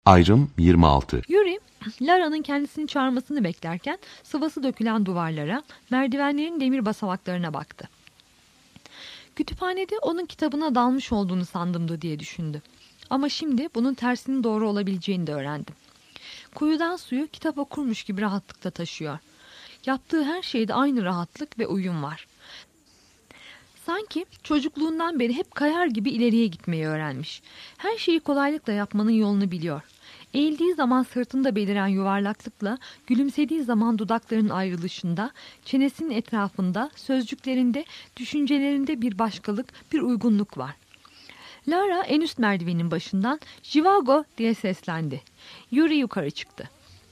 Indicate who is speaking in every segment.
Speaker 1: Ayrım 26.
Speaker 2: Yuri, Lara'nın kendisini çağırmasını beklerken sıvası dökülen duvarlara, merdivenlerin demir basamaklarına baktı. Kütüphanede onun kitabına dalmış olduğunu sandımdı diye düşündü. Ama şimdi bunun tersinin doğru olabileceğini de öğrendim. Kuyudan suyu kitap okurmuş gibi rahatlıkla taşıyor. Yaptığı her şeyde aynı rahatlık ve uyum var. Sanki çocukluğundan beri hep kayar gibi ileriye gitmeyi öğrenmiş. Her şeyi kolaylıkla yapmanın yolunu biliyor. Eğildiği zaman sırtında beliren yuvarlaklıkla, gülümsediği zaman dudaklarının ayrılışında, çenesinin etrafında, sözcüklerinde, düşüncelerinde bir başkalık, bir uygunluk var. Lara en üst merdivenin başından "Jivago" diye seslendi. Yuri yukarı çıktı.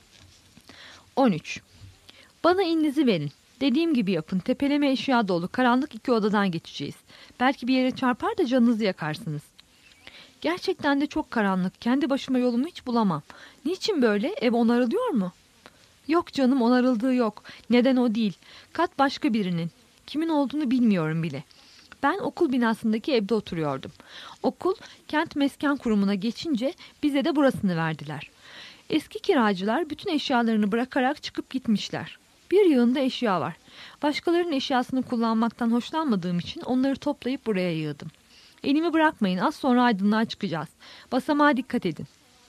Speaker 2: 13. Bana elinizi verin. Dediğim gibi yapın. Tepeleme eşya dolu. Karanlık 2 odadan geçeceğiz. Belki bir yere çarpar da canınızı yakarsınız. Gerçekten de çok karanlık. Kendi başıma yolumu hiç bulamam. Niçin böyle? Ev onarılıyor mu? Yok canım, onarıldığı yok. Neden o değil. Kat başka birinin. Kimin olduğunu bilmiyorum bile. Ben okul binasındaki evde oturuyordum. Okul kent mesken kurumuna geçince bize de burasını verdiler. Eski kiracılar bütün eşyalarını bırakarak çıkıp gitmişler. Bir yığında eşya var. Başkalarının eşyasını kullanmaktan hoşlanmadığım için onları toplayıp buraya yığdım. Elimi bırakmayın, az sonra aydınlığa çıkacağız. Basamağa dikkat edin.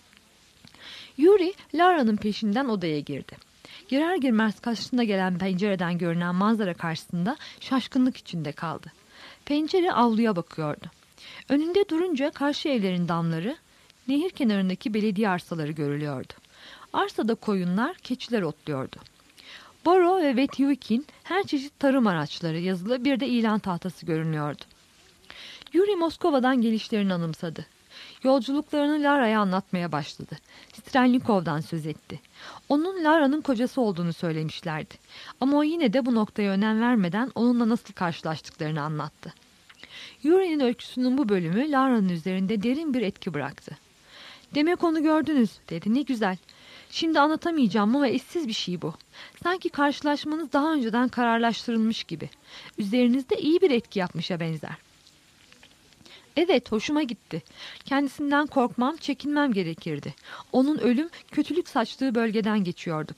Speaker 2: Yuri, Lara'nın peşinden odaya girdi. Girer girmez karşısına gelen pencereden görünen manzara karşısında şaşkınlık içinde kaldı. Pencere avluya bakıyordu. Önünde durunca karşı evlerin damları, nehir kenarındaki belediye arsaları görülüyordu. Arsada koyunlar, keçiler otluyordu. Boro ve Vetyukin her çeşit tarım araçları yazılı bir de ilan tahtası görünüyordu. Yuri Moskova'dan gelişlerini anımsadı. Yolculuklarını Lara'ya anlatmaya başladı. Strelnikov'dan söz etti. Onun Lara'nın kocası olduğunu söylemişlerdi. Ama o yine de bu noktaya önem vermeden onunla nasıl karşılaştıklarını anlattı. Yuri'nin öyküsünün bu bölümü Lara'nın üzerinde derin bir etki bıraktı. "Demek onu gördünüz," dedi. "Ne güzel. Şimdi anlatamayacağım ama eşsiz bir şey bu. Sanki karşılaşmanız daha önceden kararlaştırılmış gibi. Üzerinizde iyi bir etki yapmışa benzer." "Evet, hoşuma gitti. Kendisinden korkmam, çekinmem gerekirdi. Onun ölüm, kötülük saçtığı bölgeden geçiyorduk.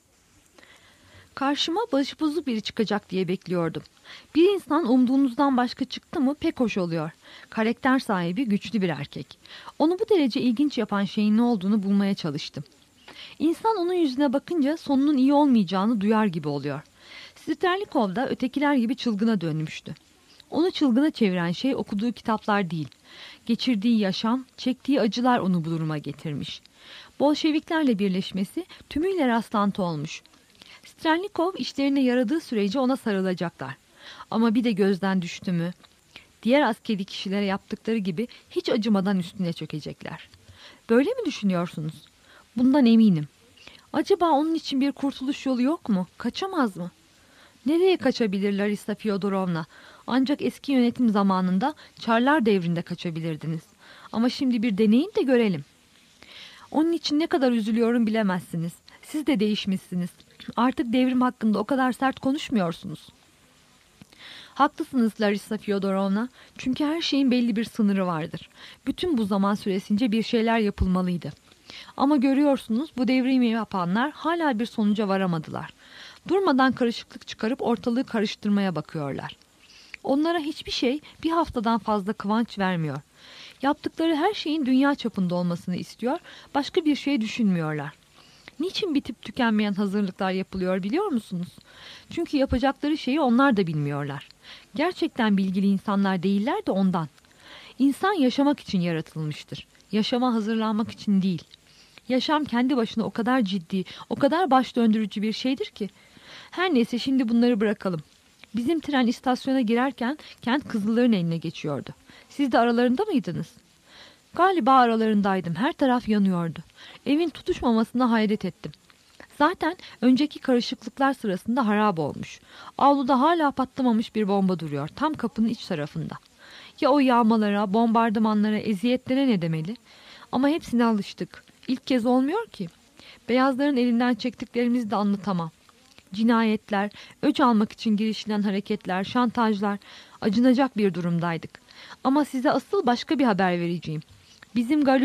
Speaker 2: Karşıma başıbozu biri çıkacak diye bekliyordum. Bir insan umduğunuzdan başka çıktı mı pek hoş oluyor. Karakter sahibi, güçlü bir erkek. Onu bu derece ilginç yapan şeyin ne olduğunu bulmaya çalıştım. İnsan onun yüzüne bakınca sonunun iyi olmayacağını duyar gibi oluyor. Strelnikov da ötekiler gibi çılgına dönmüştü. Onu çılgına çeviren şey okuduğu kitaplar değil. Geçirdiği yaşam, çektiği acılar onu bu duruma getirmiş. Bolşeviklerle birleşmesi tümüyle rastlantı olmuş. Strelnikov işlerine yaradığı sürece ona sarılacaklar. Ama bir de gözden düştü mü, diğer askeri kişilere yaptıkları gibi hiç acımadan üstüne çökecekler. Böyle mi düşünüyorsunuz? Bundan eminim. Acaba onun için bir kurtuluş yolu yok mu? Kaçamaz mı? Nereye kaçabilir Larisa Fyodorovna? Ancak eski yönetim zamanında Çarlar devrinde kaçabilirdiniz. Ama şimdi bir deneyin de görelim. Onun için ne kadar üzülüyorum bilemezsiniz. Siz de değişmişsiniz. Artık devrim hakkında o kadar sert konuşmuyorsunuz. Haklısınız Larisa Fyodorovna. Çünkü her şeyin belli bir sınırı vardır. Bütün bu zaman süresince bir şeyler yapılmalıydı. Ama görüyorsunuz bu devrimi yapanlar hala bir sonuca varamadılar. Durmadan karışıklık çıkarıp ortalığı karıştırmaya bakıyorlar. Onlara hiçbir şey bir haftadan fazla kıvanç vermiyor. Yaptıkları her şeyin dünya çapında olmasını istiyor, başka bir şey düşünmüyorlar. Niçin bitip tükenmeyen hazırlıklar yapılıyor biliyor musunuz? Çünkü yapacakları şeyi onlar da bilmiyorlar. Gerçekten bilgili insanlar değiller de ondan. İnsan yaşamak için yaratılmıştır. Yaşama hazırlanmak için değil. Yaşam kendi başına o kadar ciddi, o kadar baş döndürücü bir şeydir ki. Her neyse şimdi bunları bırakalım. Bizim tren istasyona girerken kent Kızılların eline geçiyordu. Siz de aralarında mıydınız? Galiba aralarındaydım. Her taraf yanıyordu. Evin tutuşmamasına hayret ettim. Zaten önceki karışıklıklar sırasında harap olmuş. Avluda hala patlamamış bir bomba duruyor. Tam kapının iç tarafında. Ya o yağmalara, bombardımanlara, eziyetlere ne demeli? Ama hepsine alıştık. İlk kez olmuyor ki. Beyazların elinden çektiklerimizi de anlatamam. Cinayetler, öc almak için girişilen hareketler, şantajlar, acınacak bir durumdaydık. Ama size asıl başka bir haber vereceğim. Bizim Galulin,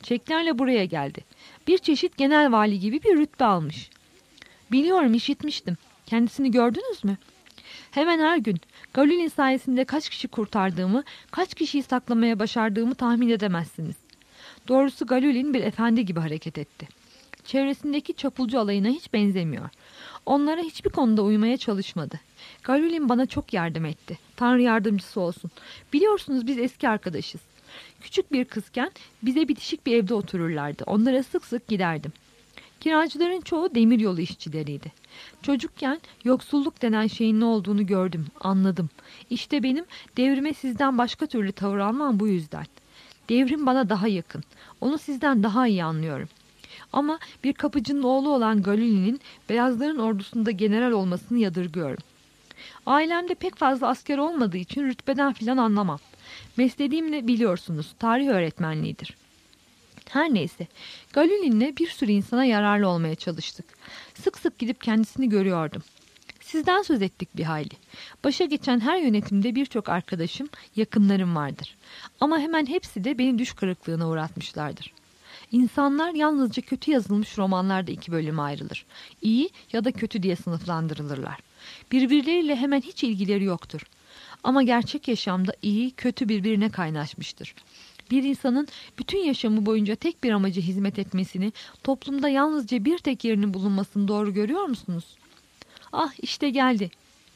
Speaker 2: Çeklerle buraya geldi. Bir çeşit genel vali gibi bir rütbe almış. Biliyorum, işitmiştim. Kendisini gördünüz mü? Hemen her gün. Galulin sayesinde kaç kişi kurtardığımı, kaç kişiyi saklamaya başardığımı tahmin edemezsiniz. Doğrusu Galulin bir efendi gibi hareket etti. Çevresindeki çapulcu alayına hiç benzemiyor. Onlara hiçbir konuda uymaya çalışmadı. Galulin bana çok yardım etti. Tanrı yardımcısı olsun. Biliyorsunuz biz eski arkadaşız. Küçük bir kızken bize bitişik bir evde otururlardı. Onlara sık sık giderdim. Kiracıların çoğu demiryolu işçileriydi. Çocukken yoksulluk denen şeyin ne olduğunu gördüm, anladım. İşte benim devrime sizden başka türlü tavır almam bu yüzden. Devrim bana daha yakın. Onu sizden daha iyi anlıyorum. Ama bir kapıcının oğlu olan Galulin'in beyazların ordusunda general olmasını yadırgıyorum. Ailemde pek fazla asker olmadığı için rütbeden filan anlamam. Mesleğim ne biliyorsunuz, tarih öğretmenliğidir. Her neyse, Galulin'le bir sürü insana yararlı olmaya çalıştık. Sık sık gidip kendisini görüyordum. Sizden söz ettik bir hayli. Başa geçen her yönetimde birçok arkadaşım, yakınlarım vardır. Ama hemen hepsi de beni düş kırıklığına uğratmışlardır. İnsanlar yalnızca kötü yazılmış romanlarda iki bölüme ayrılır. İyi ya da kötü diye sınıflandırılırlar. Birbirleriyle hemen hiç ilgileri yoktur. Ama gerçek yaşamda iyi, kötü birbirine kaynaşmıştır. Bir insanın bütün yaşamı boyunca tek bir amaca hizmet etmesini, toplumda yalnızca bir tek yerinin bulunmasını doğru görüyor musunuz? Ah, işte geldi.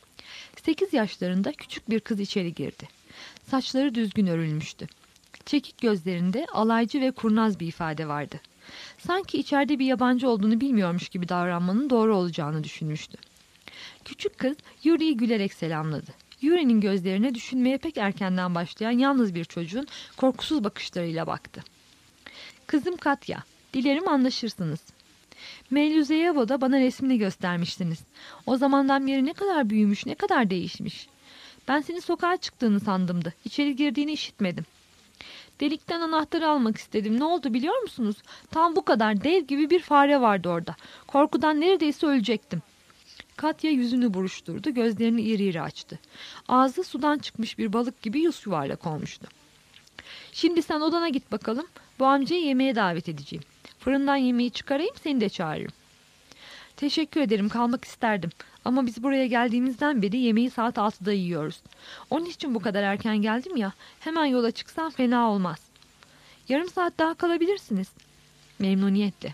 Speaker 2: 8 yaşlarında küçük bir kız içeri girdi. Saçları düzgün örülmüştü. Çekik gözlerinde alaycı ve kurnaz bir ifade vardı. Sanki içeride bir yabancı olduğunu bilmiyormuş gibi davranmanın doğru olacağını düşünmüştü. Küçük kız Yuri'yi gülerek selamladı. Yuri'nin gözlerine düşünmeye pek erkenden başlayan yalnız bir çocuğun korkusuz bakışlarıyla baktı. Kızım Katya, dilerim anlaşırsınız. Meluzeyeva'da bana resmini göstermiştiniz. O zamandan beri ne kadar büyümüş, ne kadar değişmiş. Ben senin sokağa çıktığını sandımdı. İçeri girdiğini işitmedim. Delikten anahtarı almak istedim. Ne oldu biliyor musunuz? Tam bu kadar dev gibi bir fare vardı orada. Korkudan neredeyse ölecektim. Katya yüzünü buruşturdu, gözlerini iri iri açtı. Ağzı sudan çıkmış bir balık gibi yuvarlak olmuştu. Şimdi sen odana git bakalım. Bu amcayı yemeğe davet edeceğim. Fırından yemeği çıkarayım, seni de çağırırım. Teşekkür ederim, kalmak isterdim. Ama biz buraya geldiğimizden beri yemeği saat 6'da yiyoruz. Onun için bu kadar erken geldim ya, hemen yola çıksam fena olmaz. Yarım saat daha kalabilirsiniz. Memnuniyetle.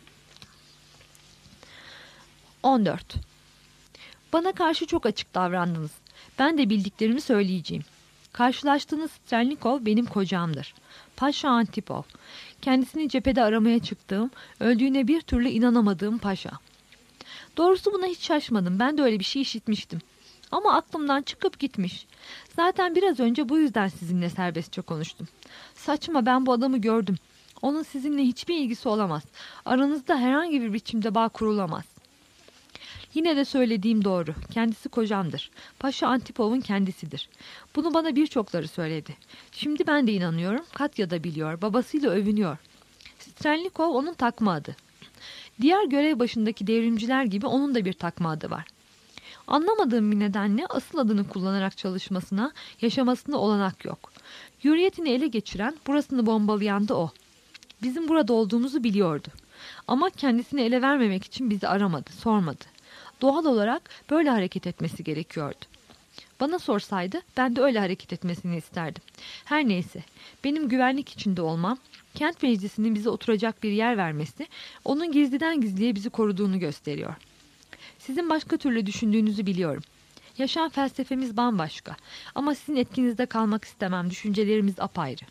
Speaker 2: 14. Bana karşı çok açık davrandınız. Ben de bildiklerimi söyleyeceğim. Karşılaştığınız Strelnikov benim kocamdır. Paşa Antipov. Kendisini cephede aramaya çıktığım, öldüğüne bir türlü inanamadığım paşa. Doğrusu buna hiç şaşmadım. Ben de öyle bir şey işitmiştim. Ama aklımdan çıkıp gitmiş. Zaten biraz önce bu yüzden sizinle serbestçe konuştum. Saçma, ben bu adamı gördüm. Onun sizinle hiçbir ilgisi olamaz. Aranızda herhangi bir biçimde bağ kurulamaz. Yine de söylediğim doğru. Kendisi kocamdır. Paşa Antipov'un kendisidir. Bunu bana birçokları söyledi. Şimdi ben de inanıyorum. Katya da biliyor. Babasıyla övünüyor. Strelnikov onun takma adı. Diğer görev başındaki devrimciler gibi onun da bir takma adı var. Anlamadığım bir nedenle asıl adını kullanarak çalışmasına, yaşamasına olanak yok. Hürriyetini ele geçiren, burasını bombalayan da o. Bizim burada olduğumuzu biliyordu. Ama kendisini ele vermemek için bizi aramadı, sormadı. Doğal olarak böyle hareket etmesi gerekiyordu. Bana sorsaydı ben de öyle hareket etmesini isterdim. Her neyse, benim güvenlik içinde olmam, kent meclisinin bize oturacak bir yer vermesi, onun gizliden gizliye bizi koruduğunu gösteriyor. Sizin başka türlü düşündüğünüzü biliyorum. Yaşam felsefemiz bambaşka. Ama sizin etkinizde kalmak istemem. Düşüncelerimiz apayrı.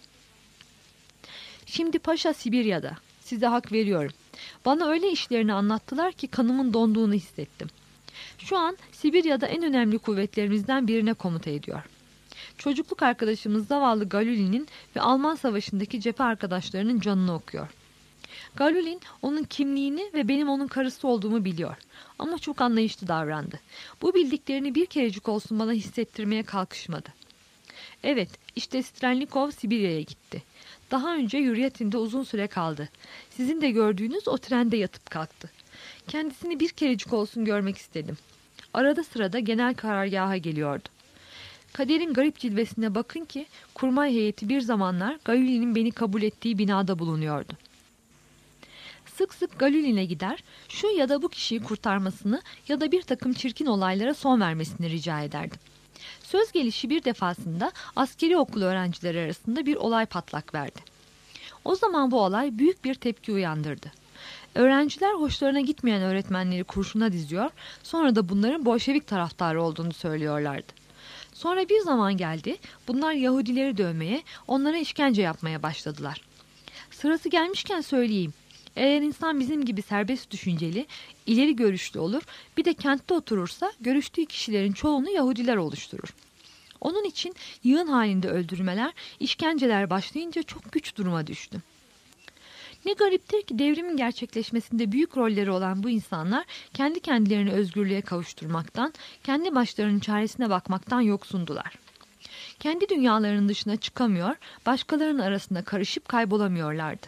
Speaker 2: Şimdi Paşa Sibirya'da. Size hak veriyorum. Bana öyle işlerini anlattılar ki kanımın donduğunu hissettim. Şu an Sibirya'da en önemli kuvvetlerimizden birine komuta ediyor. Çocukluk arkadaşımız zavallı Galulin'in ve Alman Savaşı'ndaki cephe arkadaşlarının canını okuyor. Galulin onun kimliğini ve benim onun karısı olduğumu biliyor. Ama çok anlayışlı davrandı. Bu bildiklerini bir kerecik olsun bana hissettirmeye kalkışmadı. Evet, işte Strelnikov Sibirya'ya gitti. Daha önce Hürriyet'inde uzun süre kaldı. Sizin de gördüğünüz o trende yatıp kalktı. Kendisini bir kerecik olsun görmek istedim. Arada sırada genel karargaha geliyordu. Kaderin garip cilvesine bakın ki kurmay heyeti bir zamanlar Galili'nin beni kabul ettiği binada bulunuyordu. Sık sık Galili'ne gider, şu ya da bu kişiyi kurtarmasını ya da bir takım çirkin olaylara son vermesini rica ederdim. Söz gelişi bir defasında askeri okul öğrencileri arasında bir olay patlak verdi. O zaman bu olay büyük bir tepki uyandırdı. Öğrenciler hoşlarına gitmeyen öğretmenleri kurşuna diziyor, sonra da bunların Bolşevik taraftarı olduğunu söylüyorlardı. Sonra bir zaman geldi, bunlar Yahudileri dövmeye, onlara işkence yapmaya başladılar. Sırası gelmişken söyleyeyim, eğer insan bizim gibi serbest düşünceli, ileri görüşlü olur, bir de kentte oturursa görüştüğü kişilerin çoğunu Yahudiler oluşturur. Onun için yığın halinde öldürmeler, işkenceler başlayınca çok güç duruma düştü. Ne gariptir ki devrimin gerçekleşmesinde büyük rolleri olan bu insanlar kendi kendilerini özgürlüğe kavuşturmaktan, kendi başlarının çaresine bakmaktan yoksundular. Kendi dünyalarının dışına çıkamıyor, başkalarının arasında karışıp kaybolamıyorlardı.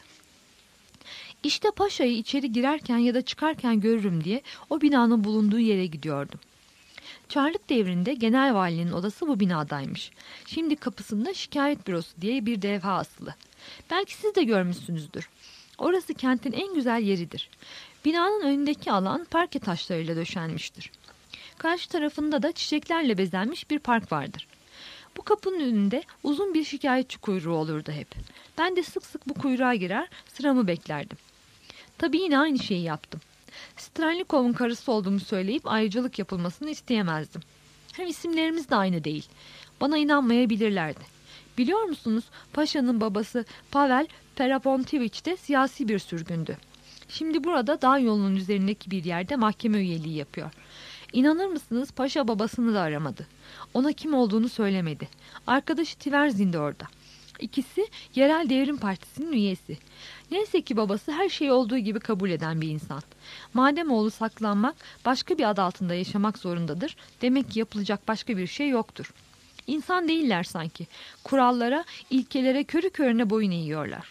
Speaker 2: İşte paşayı içeri girerken ya da çıkarken görürüm diye o binanın bulunduğu yere gidiyordum. Çarlık devrinde genel valinin odası bu binadaymış. Şimdi kapısında şikayet bürosu diye bir levha asılı. Belki siz de görmüşsünüzdür. Orası kentin en güzel yeridir. Binanın önündeki alan parke taşlarıyla döşenmiştir. Karşı tarafında da çiçeklerle bezenmiş bir park vardır. Bu kapının önünde uzun bir şikayetçi kuyruğu olurdu hep. Ben de sık sık bu kuyruğa girer, sıramı beklerdim. Tabii yine aynı şeyi yaptım. Strelnikov'un karısı olduğumu söyleyip ayrıcalık yapılmasını isteyemezdim. Hem isimlerimiz de aynı değil. Bana inanmayabilirlerdi. Biliyor musunuz, paşanın babası Pavel Perapontiviç de siyasi bir sürgündü. Şimdi burada dağ yolunun üzerindeki bir yerde mahkeme üyeliği yapıyor. İnanır mısınız, paşa babasını da aramadı. Ona kim olduğunu söylemedi. Arkadaşı Tiverzin de orada. İkisi Yerel Devrim Partisi'nin üyesi. Neyse ki babası her şeyi olduğu gibi kabul eden bir insan. Madem oğlu saklanmak, başka bir adı altında yaşamak zorundadır, demek ki yapılacak başka bir şey yoktur. İnsan değiller sanki. Kurallara, ilkelere körü körüne boyun eğiyorlar.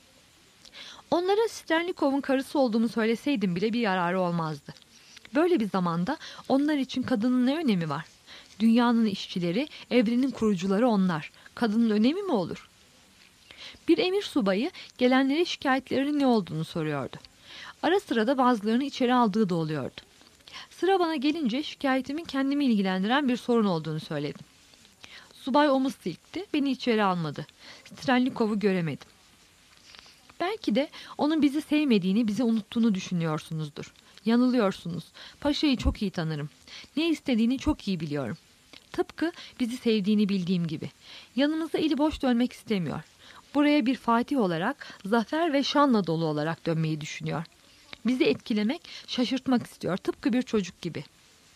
Speaker 2: Onlara Strelnikov'un karısı olduğumu söyleseydim bile bir yararı olmazdı. Böyle bir zamanda onlar için kadının ne önemi var? Dünyanın işçileri, evrenin kurucuları onlar. Kadının önemi mi olur? Bir emir subayı gelenlere şikayetlerinin ne olduğunu soruyordu. Ara sıra da bazılarını içeri aldığı da oluyordu. Sıra bana gelince şikayetimin kendimi ilgilendiren bir sorun olduğunu söyledim. Subay omuz silkti, beni içeri almadı. Strelnikov'u göremedim. Belki de onun bizi sevmediğini, bizi unuttuğunu düşünüyorsunuzdur. Yanılıyorsunuz. Paşa'yı çok iyi tanırım. Ne istediğini çok iyi biliyorum. Tıpkı bizi sevdiğini bildiğim gibi. Yanımıza eli boş dönmek istemiyor. Buraya bir fatih olarak, zafer ve şanla dolu olarak dönmeyi düşünüyor. Bizi etkilemek, şaşırtmak istiyor. Tıpkı bir çocuk gibi.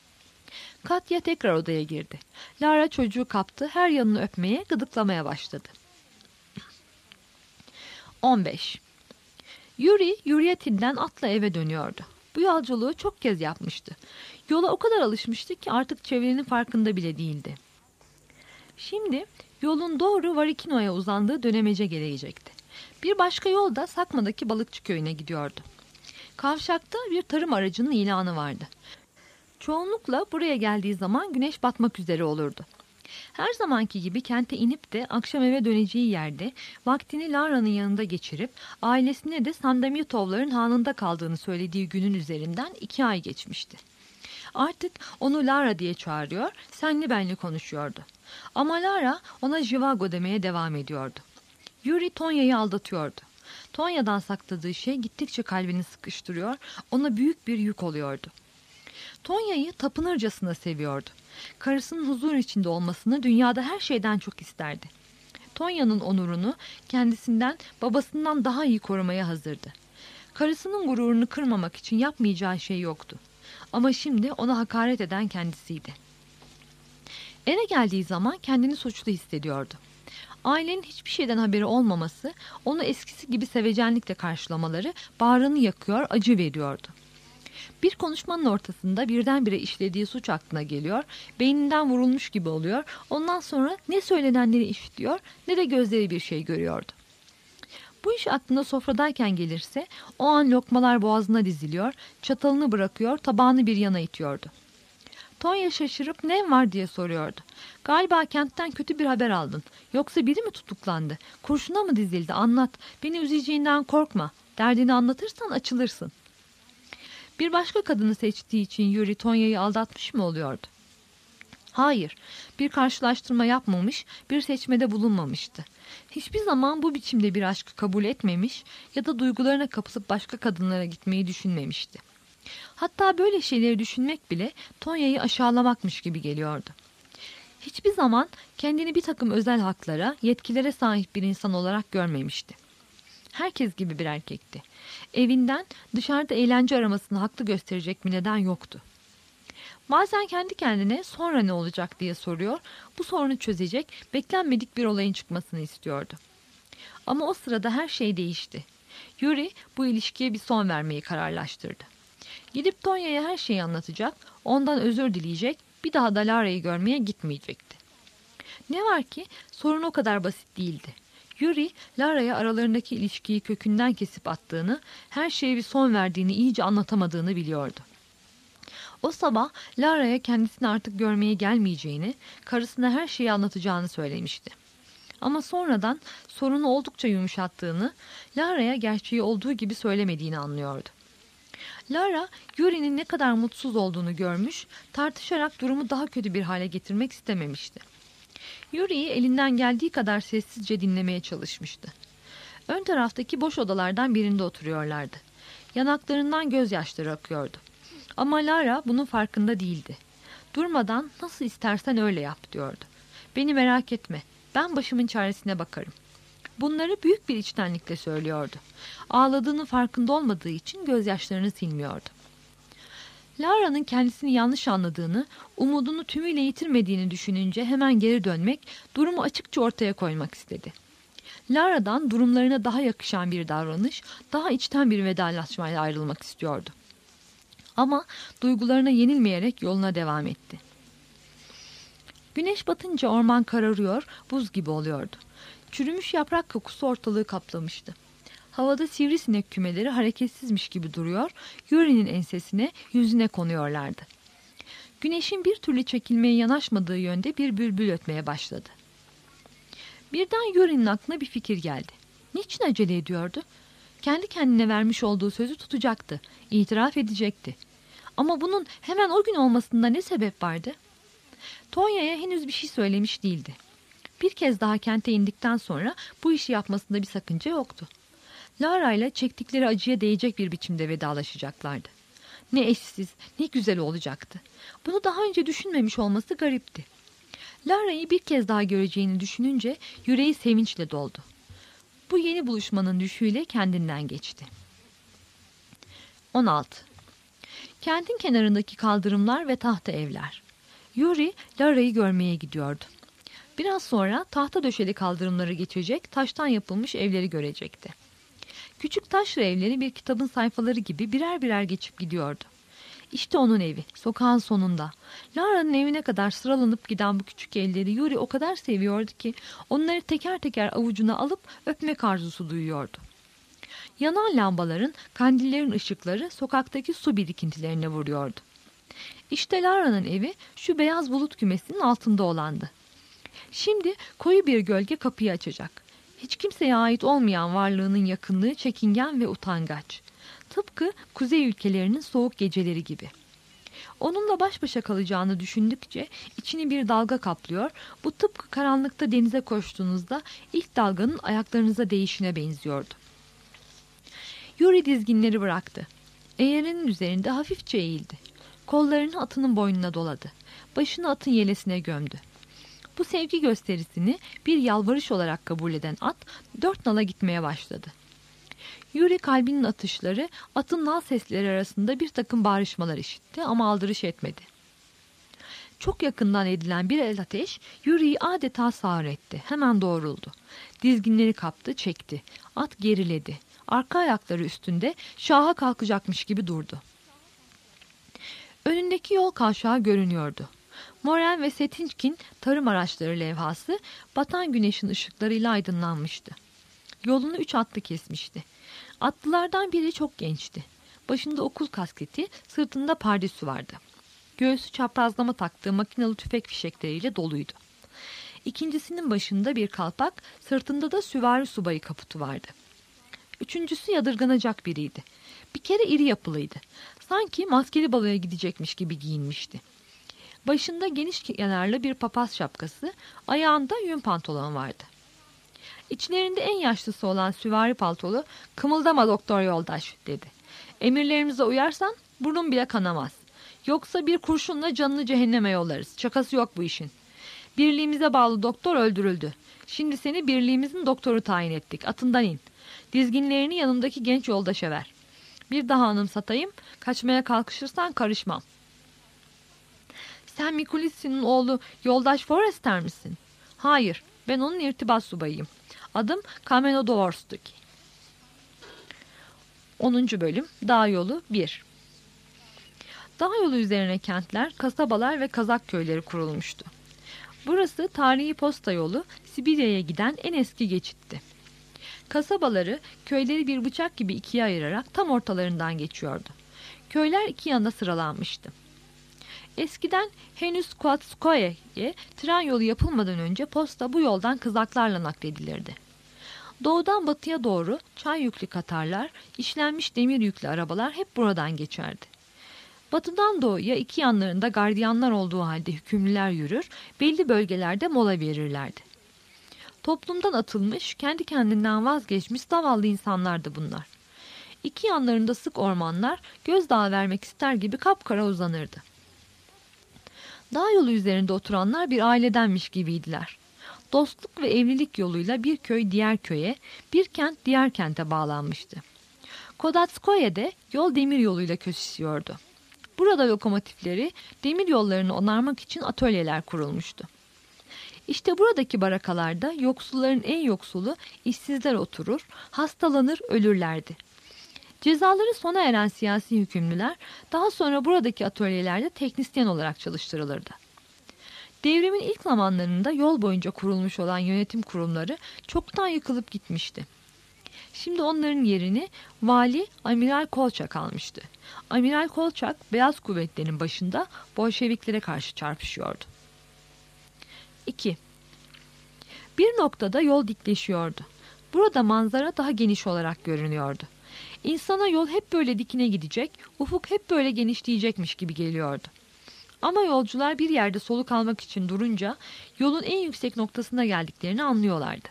Speaker 2: Katya tekrar odaya girdi. Lara çocuğu kaptı, her yanını öpmeye, gıdıklamaya başladı. 15. Yuri, Yuryetin'den atla eve dönüyordu. Bu yolculuğu çok kez yapmıştı. Yola o kadar alışmıştı ki artık çevrenin farkında bile değildi. Şimdi yolun doğru Varikino'ya uzandığı dönemece gelecekti. Bir başka yol da Sakma'daki balıkçı köyüne gidiyordu. Kavşakta bir tarım aracının ilanı vardı. Çoğunlukla buraya geldiği zaman güneş batmak üzere olurdu. Her zamanki gibi kente inip de akşam eve döneceği yerde vaktini Lara'nın yanında geçirip ailesine de Sandemitovların hanında kaldığını söylediği günün üzerinden 2 ay geçmişti. Artık onu Lara diye çağırıyor, senli benli konuşuyordu. Ama Lara ona Jivago demeye devam ediyordu. Yuri Tonya'yı aldatıyordu. Tonya'dan sakladığı şey gittikçe kalbini sıkıştırıyor, ona büyük bir yük oluyordu. Tonya'yı tapınırcasına seviyordu. Karısının huzur içinde olmasını dünyada her şeyden çok isterdi. Tonya'nın onurunu kendisinden, babasından daha iyi korumaya hazırdı. Karısının gururunu kırmamak için yapmayacağı şey yoktu. Ama şimdi ona hakaret eden kendisiydi. Eve geldiği zaman kendini suçlu hissediyordu. Ailenin hiçbir şeyden haberi olmaması, onu eskisi gibi sevecenlikle karşılamaları bağrını yakıyor, acı veriyordu. Bir konuşmanın ortasında birdenbire işlediği suç aklına geliyor, beyninden vurulmuş gibi oluyor, ondan sonra ne söylenenleri işitiyor ne de gözleri bir şey görüyordu. Bu iş aklına sofradayken gelirse o an lokmalar boğazına diziliyor, çatalını bırakıyor, tabağını bir yana itiyordu. Tonya şaşırıp ne var diye soruyordu. Galiba kentten kötü bir haber aldın. Yoksa biri mi tutuklandı? Kurşuna mı dizildi? Anlat. Beni üzeceğinden korkma. Derdini anlatırsan açılırsın. Bir başka kadını seçtiği için Yuri Tonya'yı aldatmış mı oluyordu? Hayır, bir karşılaştırma yapmamış, bir seçmede bulunmamıştı. Hiçbir zaman bu biçimde bir aşkı kabul etmemiş ya da duygularına kapılıp başka kadınlara gitmeyi düşünmemişti. Hatta böyle şeyleri düşünmek bile Tonya'yı aşağılamakmış gibi geliyordu. Hiçbir zaman kendini bir takım özel haklara, yetkilere sahip bir insan olarak görmemişti. Herkes gibi bir erkekti. Evinden dışarıda eğlence aramasını haklı gösterecek bir neden yoktu. Bazen kendi kendine sonra ne olacak diye soruyor, bu sorunu çözecek, beklenmedik bir olayın çıkmasını istiyordu. Ama o sırada her şey değişti. Yuri bu ilişkiye bir son vermeyi kararlaştırdı. Gidip Tonya'ya her şeyi anlatacak, ondan özür dileyecek, bir daha da Lara'yı görmeye gitmeyecekti. Ne var ki sorun o kadar basit değildi. Yuri, Lara'ya aralarındaki ilişkiyi kökünden kesip attığını, her şeye bir son verdiğini iyice anlatamadığını biliyordu. O sabah Lara'ya kendisini artık görmeye gelmeyeceğini, karısına her şeyi anlatacağını söylemişti. Ama sonradan sorunu oldukça yumuşattığını, Lara'ya gerçeği olduğu gibi söylemediğini anlıyordu. Lara, Yuri'nin ne kadar mutsuz olduğunu görmüş, tartışarak durumu daha kötü bir hale getirmek istememişti. Yuri'yi elinden geldiği kadar sessizce dinlemeye çalışmıştı. Ön taraftaki boş odalardan birinde oturuyorlardı. Yanaklarından gözyaşları akıyordu. Ama Lara bunun farkında değildi. Durmadan nasıl istersen öyle yap diyordu. Beni merak etme, ben başımın çaresine bakarım. Bunları büyük bir içtenlikle söylüyordu. Ağladığının farkında olmadığı için gözyaşlarını silmiyordu. Lara'nın kendisini yanlış anladığını, umudunu tümüyle yitirmediğini düşününce hemen geri dönmek, durumu açıkça ortaya koymak istedi. Lara'dan durumlarına daha yakışan bir davranış, daha içten bir vedalaşmayla ayrılmak istiyordu. Ama duygularına yenilmeyerek yoluna devam etti. Güneş batınca orman kararıyor, buz gibi oluyordu. Çürümüş yaprak kokusu ortalığı kaplamıştı. Havada sivrisinek kümeleri hareketsizmiş gibi duruyor, Yuri'nin ensesine, yüzüne konuyorlardı. Güneşin bir türlü çekilmeye yanaşmadığı yönde bir bülbül ötmeye başladı. Birden Yuri'nin aklına bir fikir geldi. Niçin acele ediyordu? Kendi kendine vermiş olduğu sözü tutacaktı, itiraf edecekti. Ama bunun hemen o gün olmasında ne sebep vardı? Tonya'ya henüz bir şey söylemiş değildi. Bir kez daha kente indikten sonra bu işi yapmasında bir sakınca yoktu. Lara ile çektikleri acıya değecek bir biçimde vedalaşacaklardı. Ne eşsiz, ne güzel olacaktı. Bunu daha önce düşünmemiş olması garipti. Lara'yı bir kez daha göreceğini düşününce yüreği sevinçle doldu. Bu yeni buluşmanın düşüğüyle kendinden geçti. 16. Kentin kenarındaki kaldırımlar ve tahta evler. Yuri, Lara'yı görmeye gidiyordu. Biraz sonra tahta döşeli kaldırımları geçecek, taştan yapılmış evleri görecekti. Küçük taşra evleri bir kitabın sayfaları gibi birer birer geçip gidiyordu. İşte onun evi, sokağın sonunda. Lara'nın evine kadar sıralanıp giden bu küçük evleri Yuri o kadar seviyordu ki onları teker teker avucuna alıp öpmek arzusu duyuyordu. Yanan lambaların, kandillerin ışıkları sokaktaki su birikintilerine vuruyordu. İşte Lara'nın evi şu beyaz bulut kümesinin altında olandı. Şimdi koyu bir gölge kapıyı açacak. Hiç kimseye ait olmayan varlığının yakınlığı çekingen ve utangaç. Tıpkı kuzey ülkelerinin soğuk geceleri gibi. Onunla baş başa kalacağını düşündükçe içini bir dalga kaplıyor, bu tıpkı karanlıkta denize koştuğunuzda ilk dalganın ayaklarınıza değişine benziyordu. Yuri dizginleri bıraktı. Eğerinin üzerinde hafifçe eğildi. Kollarını atının boynuna doladı. Başını atın yelesine gömdü. Bu sevgi gösterisini bir yalvarış olarak kabul eden at dört nala gitmeye başladı. Yuri kalbinin atışları, atın nal sesleri arasında bir takım bağrışmalar işitti ama aldırış etmedi. Çok yakından edilen bir el ateş Yuri'yi adeta sağır etti. Hemen doğruldu. Dizginleri kaptı, çekti. At geriledi. Arka ayakları üstünde şaha kalkacakmış gibi durdu. Önündeki yol kavşağı görünüyordu. Moren ve Setinçkin tarım araçları levhası batan güneşin ışıklarıyla aydınlanmıştı. Yolunu 3 atlı kesmişti. Atlılardan biri çok gençti. Başında okul kasketi, sırtında pardesü vardı. göğsü çaprazlama taktığı makinalı tüfek fişekleriyle doluydu. İkincisinin başında bir kalpak, sırtında da süvari subayı kaputu vardı. Üçüncüsü yadırganacak biriydi. Bir kere iri yapılıydı. Sanki maskeli baloya gidecekmiş gibi giyinmişti. Başında geniş kenarlı bir papaz şapkası, ayağında yün pantolon vardı. İçlerinde en yaşlısı olan süvari paltolu, "Kımıldama doktor yoldaş," dedi. "Emirlerimize uyarsan burnun bile kanamaz. Yoksa bir kurşunla canını cehenneme yollarız. Şakası yok bu işin. Birliğimize bağlı doktor öldürüldü. Şimdi seni birliğimizin doktoru tayin ettik. Atından in. Dizginlerini yanındaki genç yoldaşa ver. Bir daha anımsatayım, kaçmaya kalkışırsan karışmam." "Sen Mikulisi'nin oğlu yoldaş Forrester misin?" "Hayır, ben onun irtibat subayıyım. Adım Kamenodorski." 10. Bölüm Dağ Yolu 1. Dağ yolu üzerine kentler, kasabalar ve kazak köyleri kurulmuştu. Burası tarihi posta yolu, Sibirya'ya giden en eski geçitti. Kasabaları, köyleri bir bıçak gibi ikiye ayırarak tam ortalarından geçiyordu. Köyler iki yana sıralanmıştı. Eskiden henüz Kuatskoye'ye tren yolu yapılmadan önce posta bu yoldan kızaklarla nakledilirdi. Doğudan batıya doğru çay yüklü katarlar, işlenmiş demir yüklü arabalar hep buradan geçerdi. Batıdan doğuya iki yanlarında gardiyanlar olduğu halde hükümlüler yürür, belli bölgelerde mola verirlerdi. Toplumdan atılmış, kendi kendinden vazgeçmiş zavallı insanlardı bunlar. İki yanlarında sık ormanlar, gözdağı vermek ister gibi kapkara uzanırdı. Dağ yolu üzerinde oturanlar bir ailedenmiş gibiydiler. Dostluk ve evlilik yoluyla bir köy diğer köye, bir kent diğer kente bağlanmıştı. Kodatskoye'de yol demir yoluyla kesişiyordu. Burada lokomotifleri, demir yollarını onarmak için atölyeler kurulmuştu. İşte buradaki barakalarda yoksulların en yoksulu işsizler oturur, hastalanır, ölürlerdi. Cezaları sona eren siyasi hükümlüler daha sonra buradaki atölyelerde teknisyen olarak çalıştırılırdı. Devrimin ilk zamanlarında yol boyunca kurulmuş olan yönetim kurumları çoktan yıkılıp gitmişti. Şimdi onların yerini vali Amiral Kolçak almıştı. Amiral Kolçak beyaz kuvvetlerin başında Bolşeviklere karşı çarpışıyordu. 2. Bir noktada yol dikleşiyordu. Burada manzara daha geniş olarak görünüyordu. İnsana yol hep böyle dikine gidecek, ufuk hep böyle genişleyecekmiş gibi geliyordu. Ama yolcular bir yerde soluk almak için durunca yolun en yüksek noktasına geldiklerini anlıyorlardı.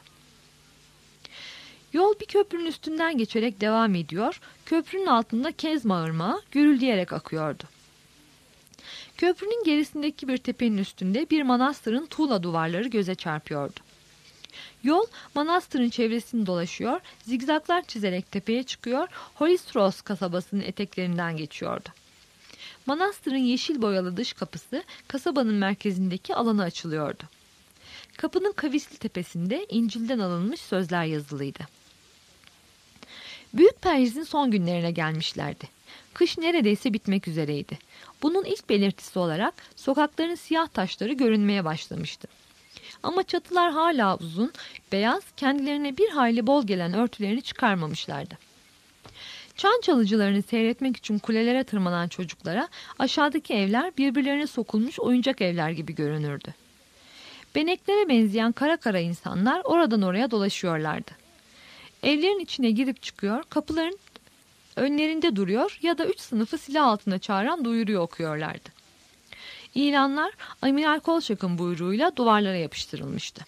Speaker 2: Yol bir köprünün üstünden geçerek devam ediyor, köprünün altında Kezma Irmağı gürüldeyerek akıyordu. Köprünün gerisindeki bir tepenin üstünde bir manastırın tuğla duvarları göze çarpıyordu. Yol manastırın çevresini dolaşıyor, zigzaklar çizerek tepeye çıkıyor, Holistros kasabasının eteklerinden geçiyordu. Manastırın yeşil boyalı dış kapısı kasabanın merkezindeki alana açılıyordu. Kapının kavisli tepesinde İncil'den alınmış sözler yazılıydı. Büyük Perz'in son günlerine gelmişlerdi. Kış neredeyse bitmek üzereydi. Bunun ilk belirtisi olarak sokakların siyah taşları görünmeye başlamıştı. Ama çatılar hala uzun, beyaz, kendilerine bir hayli bol gelen örtülerini çıkarmamışlardı. Çan çalıcılarını seyretmek için kulelere tırmanan çocuklara aşağıdaki evler birbirlerine sokulmuş oyuncak evler gibi görünürdü. Beneklere benzeyen kara kara insanlar oradan oraya dolaşıyorlardı. Evlerin içine girip çıkıyor, kapıların önlerinde duruyor ya da 3 sınıfı silah altına çağıran duyuruyu okuyorlardı. İlanlar Amiral Kolçak'ın buyruğuyla duvarlara yapıştırılmıştı.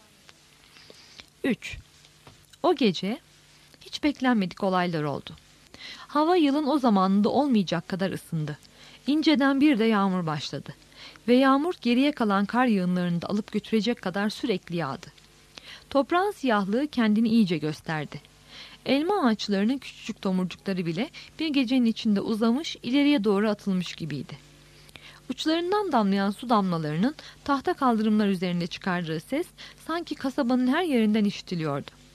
Speaker 2: 3. O gece hiç beklenmedik olaylar oldu. Hava yılın o zamanında olmayacak kadar ısındı. İnceden bir de yağmur başladı. Ve yağmur geriye kalan kar yağınlarını da alıp götürecek kadar sürekli yağdı. Toprağın siyahlığı kendini iyice gösterdi. Elma ağaçlarının küçücük tomurcukları bile bir gecenin içinde uzamış, ileriye doğru atılmış gibiydi. Uçlarından damlayan su damlalarının tahta kaldırımlar üzerinde çıkardığı ses sanki kasabanın her yerinden işitiliyordu.